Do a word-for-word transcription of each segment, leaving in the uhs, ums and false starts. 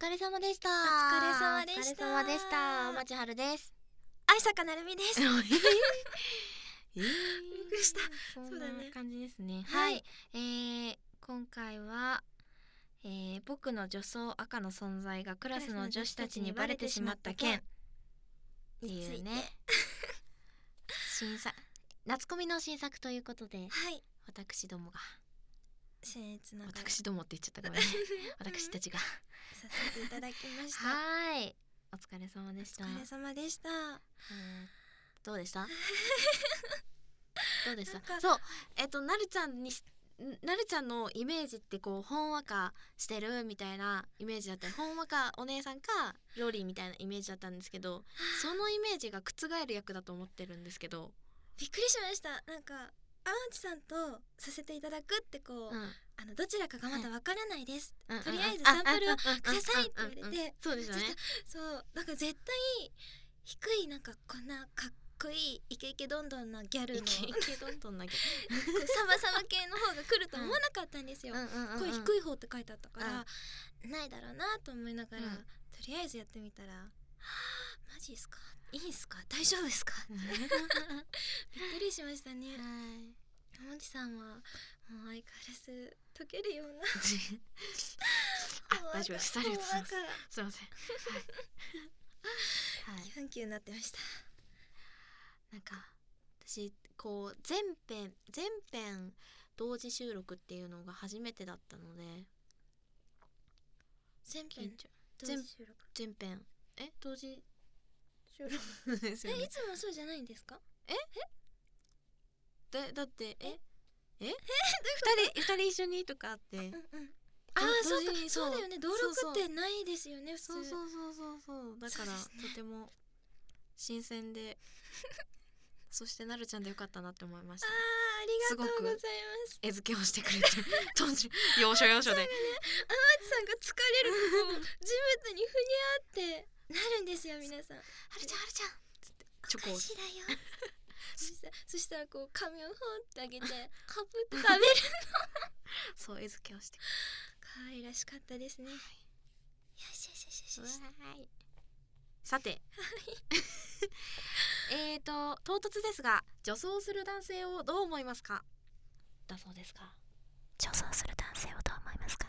疲れ様でした。 お疲れ様でした。 お疲れ様でした。まちはるです。 愛坂なるみです。 えー、 びっくりした。 そんそうだねな感じですね。 ははいい、えー、今回は、えー、僕の女装赤の存在がクラスの女子たちにバレてしまった件っていうね新作夏コミの新作ということで、 はい、 私どもが僭越ながら私どもって言っちゃったごめんね私たちがさせていただきました。 はいお疲れ様でした。 お疲れ様でした。 えー、どうでしたどうでしたなんかそうえっ、となるちゃんになるちゃんのイメージってこうほんわかしてるみたいなイメージだったり、ほんわかお姉さんかローリーみたいなイメージだったんですけど、そのイメージが覆る役だと思ってるんですけど、 びっくりしました。なんか天地さんとさせていただくってこう、 うん、 あのどちらかがまだわからないです、 うん、 とりあえずサンプルをくださいって言われて、 うんうんうんうんそうですよね。 そうなんか絶対低いなんかこんなかっこいいイケイケどんどんなギャルのイケイケどんどんなきゃサバサバ系の方が来ると思わなかったんですよ。 うんうんうんうん声低い方って書いてあったから、ないだろうなと思いながら、 うんとりあえずやってみたら、はあ、マジですか、いいんすか、大丈夫ですかびっくりしましたね。 はい天地さんはもう相変わらず溶けるようなあ大丈夫ですありがとうございますほんわかすいませんはい、はいキュンキュンなってました。 なんか私こう全編全編同時収録っていうのが初めてだったので、 全編緊張同時収録全編え同時収録ですえよねいつもそうじゃないんですか。 だだってええ二人二人一緒にとかあってうんうんああ同そうか時にそうだよね、登そうそう録ってないですよね普通。 そうそうそうそうそうだからそうですねとても新鮮でそしてなるちゃんでよかったなって思いました。 あーありがとうございます。 絵付けをしてくれて当時要所要所で天地さんが疲れるとこう地面にふにゃってなるんですよ皆さん。 はるちゃんはるちゃんつってチョコをお菓子だよそしたらそしたらこう髪をほってあげてカプって食べるそう絵付けをして可愛らしかったですね。よしよしよしよしよし。 はいさてえーと唐突ですが女装する男性をどう思いますかだそうですか。 女装する男性をどう思いますか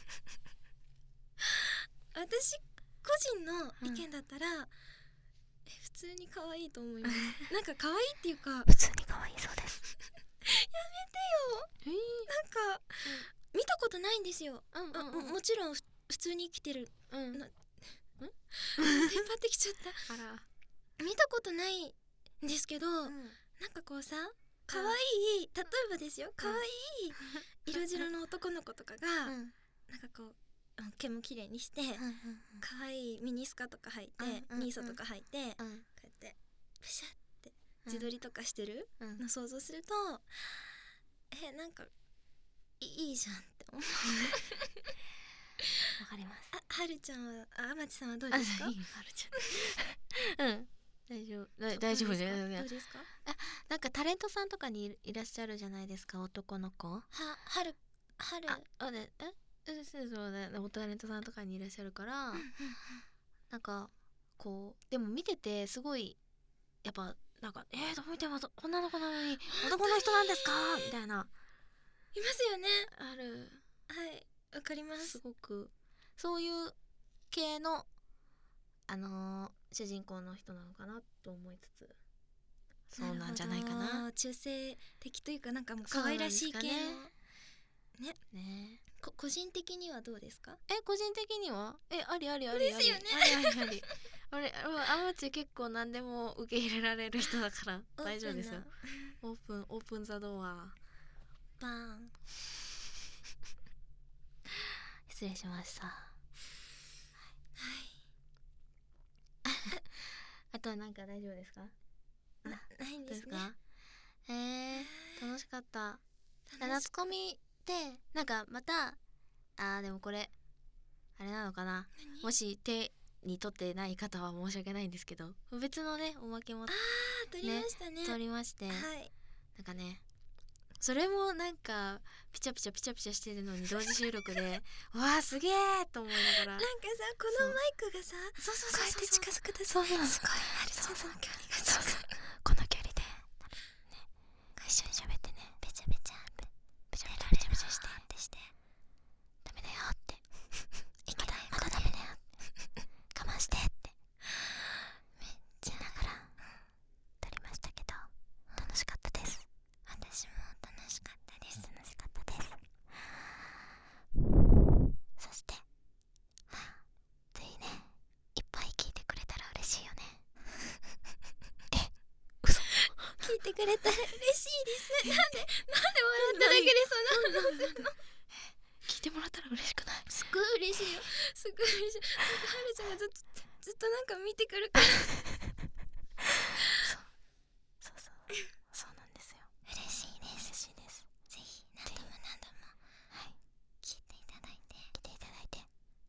私個人の意見だったら、うん、え普通に可愛いと思いますなんか可愛いっていうか普通に可愛いそうですやめてよ、えー、なんか、うん、見たことないんですよ、うんうんうん、も, もちろん普通に生きてる、うん、なテンパってきちゃったあら見たことないんですけど、うん、なんかこうさ可愛い、例えばですよ、可愛い色白の男の子とかが、うん、なんかこう毛も綺麗にして、うん、可愛いミニスカとか履いて、うん、ニーソとか履いて、うん、こうやってプシャって自撮りとかしてるの想像すると、うん、えなんかいいじゃんって思うわかります。 あはるちゃんはあまちさんはどうですか。 いいはるちゃんうん大丈夫大丈夫ですどうですか。 あなんかタレントさんとかにいらっしゃるじゃないですか男の子ははるはるああでえそうそうねタレントさんとかにいらっしゃるからなんかこうでも見ててすごいやっぱなんかえーどう見ても女の子なのに男の人なんですかみたいないますよね。 あるはいわかります。 すごくそういう系のあのー、主人公の人なのかなと思いつつそうなんじゃないかな。 中性的というかなんかもう可愛らしい系のねねこ個人的にはどうですか。 え個人的にはえありありありですよねありありありありあれあまち結構何でも受け入れられる人だから大丈夫ですよ。オープンオープンザドアバーン失礼しましたはいあとはなんか大丈夫ですか。 なないんですね。 かえー、楽しかった。夏コミってなんかまたあーでもこれあれなのかな、もし手に取ってない方は申し訳ないんですけど別のねおまけもあー撮りましたね撮りまして、 はいなんかねそれもなんかピチャピチャピチャピチャしてるのに同時収録でわあすげえと思いながら、 なんかさこのマイクがさそうそうこうやって近づくとさそうそうすごいあるじゃん、その距離がそうそうこの距離で、ね、一緒に喋ってね、ペチャペチャペチャペチャペチャペチャしてってしてダメだよってまだまだダメだよ我慢してってめっちゃ言いながら撮りましたけど楽しかったです。 私も楽しかったです。 楽しかったです。そしてまあぜひねいっぱい聞いてくれたら嬉しいよね。え嘘聞いてくれたら嬉しいです。なんでなんで笑っただけでそんな反応するの？ 聞いてもらったら嬉しくない？ すっごい嬉しいよ。すっごい嬉しい。なんかはるちゃんがずっとずっとなんか見てくるからそうそうそうそうなんですよ。 嬉しいです。 嬉しいです。 ぜひ何度も何度もはい聞いていただいて来ていただいて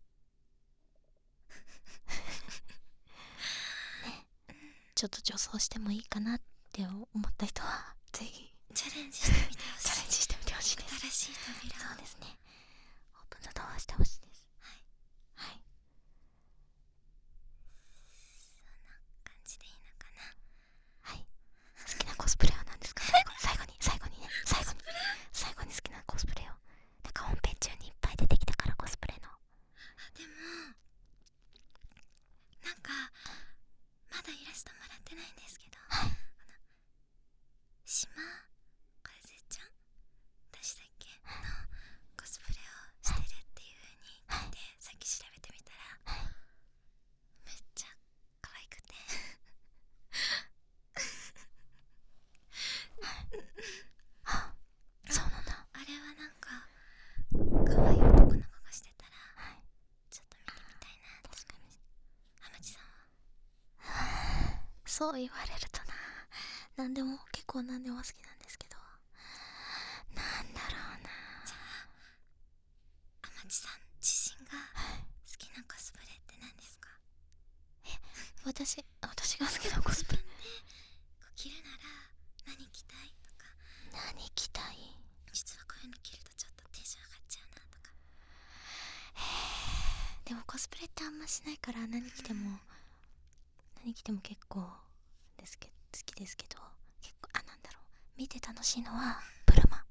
ね、ちょっと女装してもいいかなって思った人はぜひチャレンジしてみてほしい。 チャレンジしてみてほしいです。 新しい扉を。 そうですね、オープンのドアをしてほしいです。 はいはい感じでいいのかな。 はい好きなコスプレは何ですか？最後最後に最後にね最後に最後に好きなコスプレをなんか本編中にいっぱい出てきたからコスプレの。 あでもなんかまだイラストもらってないんですけど、 はい島かずちゃんでしたっけのコスプレをしてるっていう風に聞いて、さっき調べてみたら、 はいめっちゃ可愛くてあそうなんだ。 あれはなんか可愛い男の子がしてたらはいちょっと見てみたいな。 確かに浜地さんはそう言われるとな、何でも結構何でも好きなんですけど、なんだろうな。 じゃあ浜地さん自身がはい好きなコスプレって何ですか？ 私私が好きなコスプレ自分でこう着るなら何着たいとか、 何着たい？ 実はこういうの着るとちょっとテンション上がっちゃうなとか。 でもコスプレってあんましないから何着ても何着ても結構ですけ好きですけど、結構あなんだろう見て楽しいのはブルマ。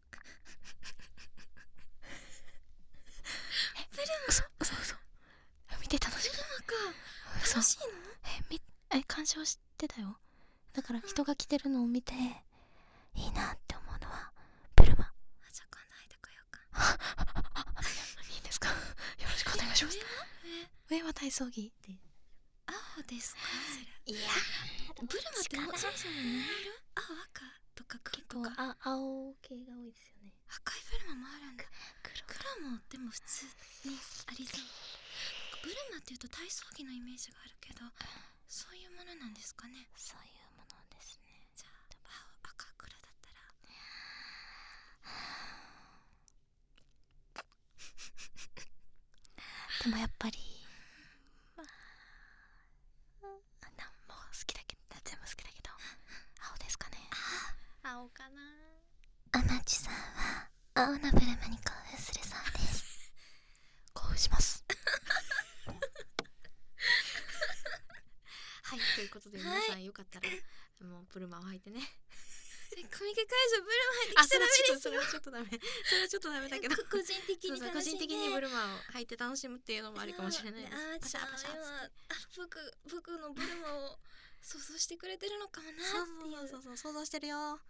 えブルマ嘘嘘嘘見て楽しいブルマか嘘楽しいの？ えみえ鑑賞してたよ。だから人が着てるのを見ていいなって思うのはブルマ。 あじゃあ今度履いてこようか。 いいですか？よろしくお願いします。 上上は体操着で。 青ですか？ いやブルマってもそもそも何色？青赤とか黒結構とかあ青系が多いですよね。 赤いブルマもあるんだ。 黒黒もでも普通にありそう。ブルマっていうと体操着のイメージがあるけど、そういうものなんですかね。 そういうものですね。 じゃあ青赤黒だったらでもやっぱりまあなんも好きだけど全部好きだけど青ですかね。青かな。 天地さんは青のブルマに興奮するそうです。 興奮しますはいということで皆さんよかったら、もうブルマを履いてね。 コミケ会場ブルマに来ちゃダメですよ。 それはちょっとダメそれはちょっとダメだけど個人的にそうそう個楽しんで人的にブルマを履いて楽しむっていうのもありかもしれないです。 あーパシャパシャ今あ僕僕のブルマを想像してくれてるのかもなっていう。 そうそうそう想像してるよはい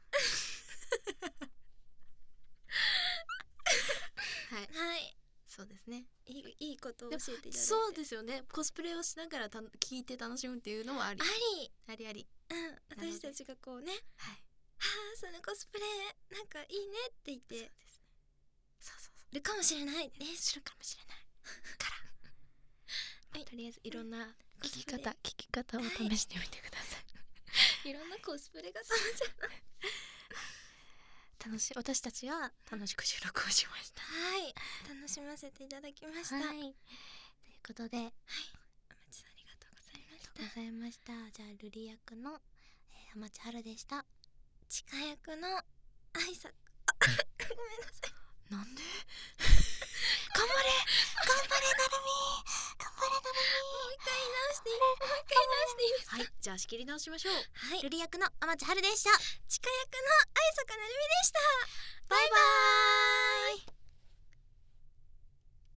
はいそうですね。 いいいいことを教えていただいて。 そうですよね。コスプレをしながらた聞いて楽しむっていうのもありありありあり。 うん私たちがこうねはいはあそのコスプレなんかいいねって言ってそうですね。そうそうそうるかもしれないです。 するかもしれないから、 はいとりあえずいろんな聞きコスプレ方聞き方を試してみてください、 いろんなコスプレが楽しい。 楽しい私たちが楽しく収録をしました。 はい楽しませていただきました。はい、 はいということで、はい天地さんありがとうございましありがとうございました。じゃあルリ役の、えー、天地春でした。 た。ちか役の愛さごめんなさい。 なんで頑張れ頑張れなるみ頑張れなるもう一回直していいもう一回直していいですか。 み。はい、じゃあ仕切り直しましょう。 はい、 ルリ役の天地春でした。 ちか役の愛坂なるみでした。バイバイ。